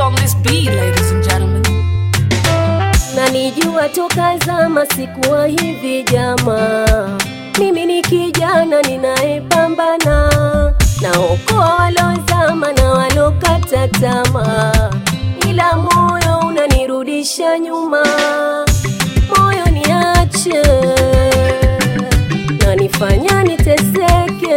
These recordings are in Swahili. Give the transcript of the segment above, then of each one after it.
on this beat, ladies and gentlemen. Na nijua toka zama sikuwa hivi jamaa. Mimi ni kijana ninaepambana, naokoa walozama na walokata tamaa, ila moyo unanirudisha nyuma. Moyo niache, na nifanya niteseke.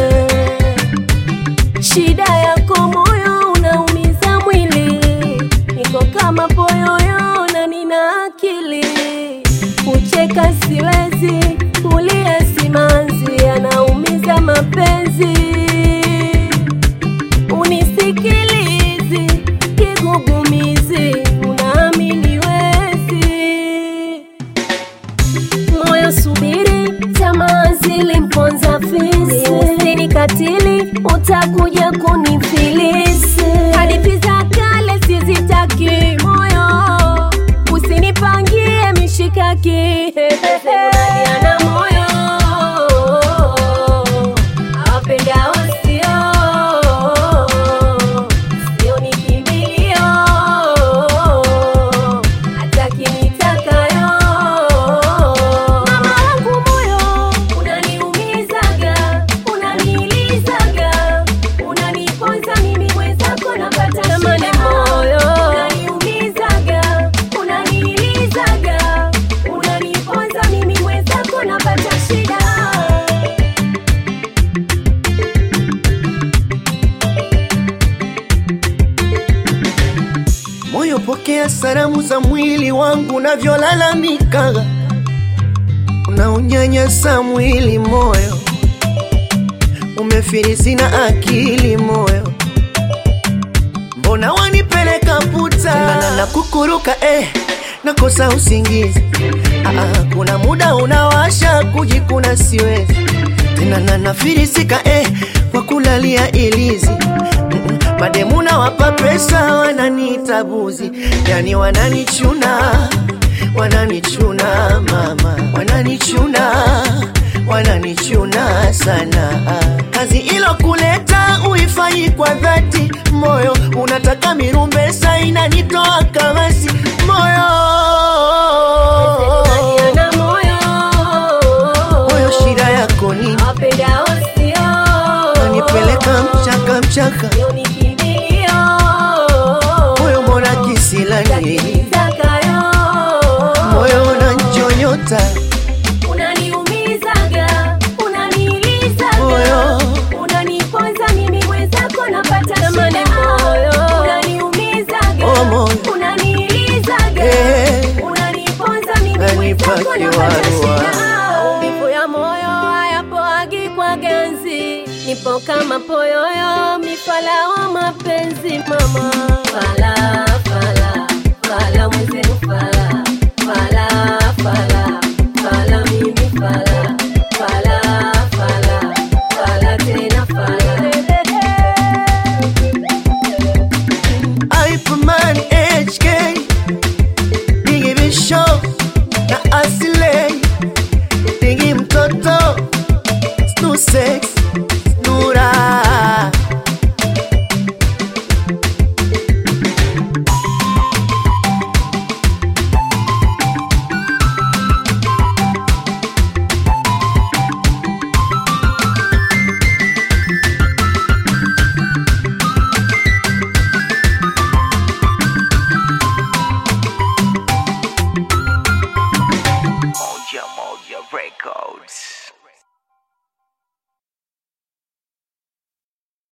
Shida yako moyo unaumiza mwili, niko kama poyoyo na nina akili. Kucheka siwezi, kulia simanzi, yanaumiza mapenzi. Unisikilizi, kigugumizi, unaamini wezi. Moyo subiri, tamaa zilimponza fisi. Usinikatili, utakuja kunifilisi. Hadithi za kale sizitaki moyo, usinipangie mishikaki. Unaniana moyo, apenda usio, sio nikimbilio, hataki nitakayo. Mama wangu moyo, unaniumizaga, unanilizaga, unaniponza mimi mwenzako napata shida. Moyo unaniumizaga, unanilizaga, unaniponza mimi mwenzako napata shida. Moyo pokea salamu za mwili wangu unavyolalamika, unaunyanyasa mwili moyo, umefirisi na akili moyo. Mbona wanipeleka puta na kukuruka nakosa usingizi. Kuna muda unawasha kujikuna siwezi tena, nafirisika kwa kulalia ilizi. Mademu na wapa pesa wananiita buzi, yani wananichuna, wananichuna mama, wananichuna sana. Kazi ilo kuleta uifanyi kwa dhati, moyo unataka mirumbesa inanitoa kamasi moyo. Moyo shida yako nini? Apenda usio, unanipeleka mchaka moyo, mbona kisila nini? Moyo unanchonyota, unaniumizaga, unanilizaga, moyo unaniponza mimi mwenzako napata shida. Moyo unaniumizaga, unanilizaga, unaniponza mimi mwenzako napata shida. Maumivu ya moyo hayapoagi kwa ganzi, nipo kama poyoyo, mifala wa mapenzi mama. Fala, fala, fala mweze